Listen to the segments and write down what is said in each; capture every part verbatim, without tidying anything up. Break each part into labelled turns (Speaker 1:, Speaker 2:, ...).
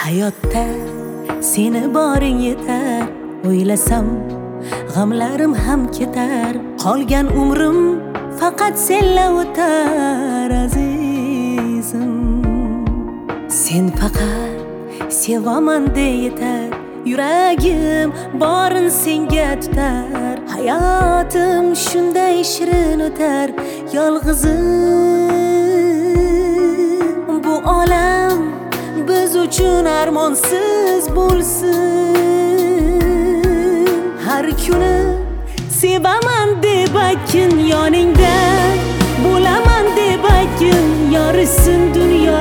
Speaker 1: Hayotda seni boring yetar, o'ylasam g'amlarim ham ketar. Qolgan umrim faqat senla o'tar azizim. Sen faqat sevaman de yetar, yuragim borin senga tutar. Hayotim shunday shirin o'tar yolg'izim. Bu olam biz uchun armonsiz bo'lsin. Har kuni sevaman deb aytgin, yoningda bo'laman deb aytgin. Yorisin dunyo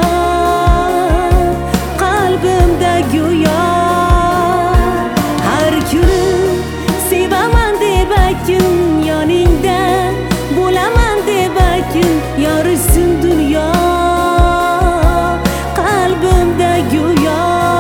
Speaker 1: qalbimda go'yo. Har kuni sevaman deb aytgin, yoningda bo'laman deb aytgin. Yorisin dunyo qalbimda go'yo.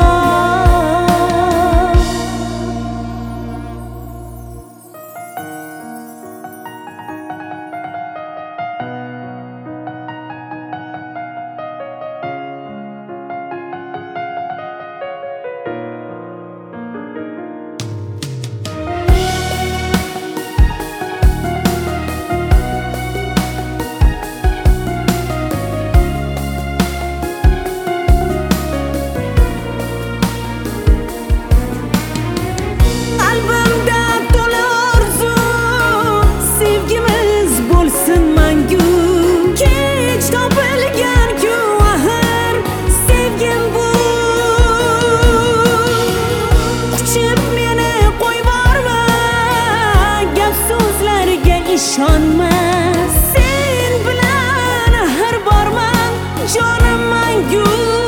Speaker 1: İşonma, sen bilan har borman jonim mangu.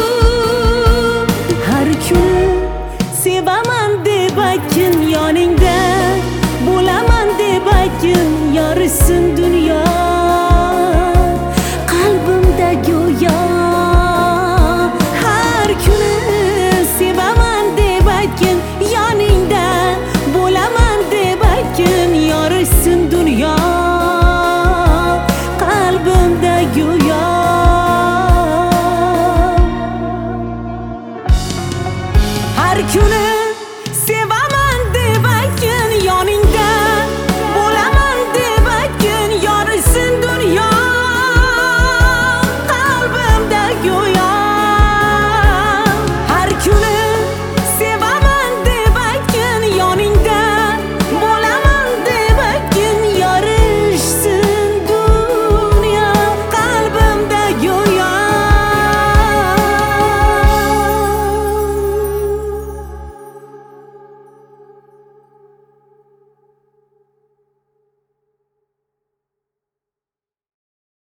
Speaker 1: Har kuni sevaman deb aytgin, yoningda bo'laman deb aytgin. Yorisin dunyo qalbimda go'yo. Har kuni sevaman deb aytgin, yoningda bo'laman deb aytgin. Yorisin dunyo qalbimda go'yo. Har kuni